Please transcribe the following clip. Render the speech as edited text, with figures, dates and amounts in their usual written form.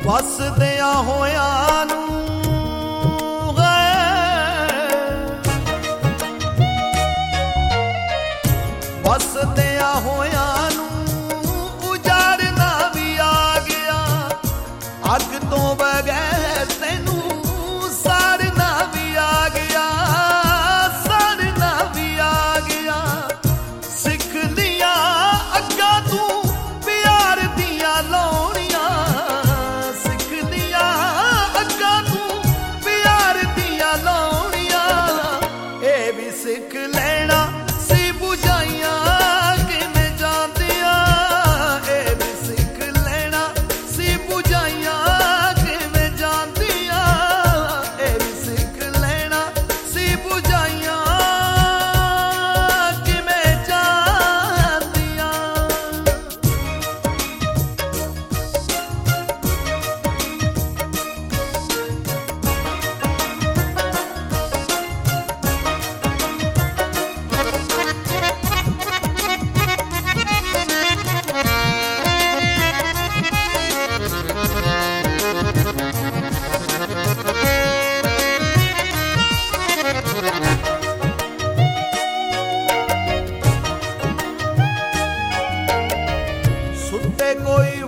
ਵਸਦਿਆਂ ਹੋਇਆਂ ਨੂੰ ਵਸਦਿਆਂ ਹੋਇਆਂ ਨੂੰ ਉਜਾੜਨਾ ਵੀ ਆ ਗਿਆ। ਅੱਗ ਤੋਂ ਬਗੈਰ ਤੈਨੂੰ ਸਾੜਨਾ ਵੀ ਆ ਗਿਆ, ਸਾੜਨਾ ਵੀ ਆ ਗਿਆ। ਸਿੱਖ ਲੀਆਂ ਅੱਗਾਂ ਤੂੰ ਪਿਆਰ ਦੀਆਂ ਲਾਉਣੀਆਂ, ਸਿੱਖ ਲੀਆਂ ਅੱਗਾਂ ਤੂੰ ਪਿਆਰ ਦੀਆਂ ਲਾਉਣੀਆਂ। ਇਹ ਵੀ ਸਿੱਖ ਲੈਣਾ ਸੀ ਬੁਝਾਈਆਂ ਕਿਵੇਂ ਜਾਂਦੀਆਂ, ਇਹ ਵੀ ਸਿੱਖ ਲੈਣਾ ਸੀ ਬੁਝਾਈਆਂ ਕਿਵੇਂ ਜਾਂਦੀਆਂ, ਇਹ ਵੀ ਸਿੱਖ ਲੈਣਾ ਸੀ ਬੁਝਾਈਆਂ ਕਿਵੇਂ ਜਾਂਦੀਆਂ। ਸੁੱਤੇ ਕੋਈ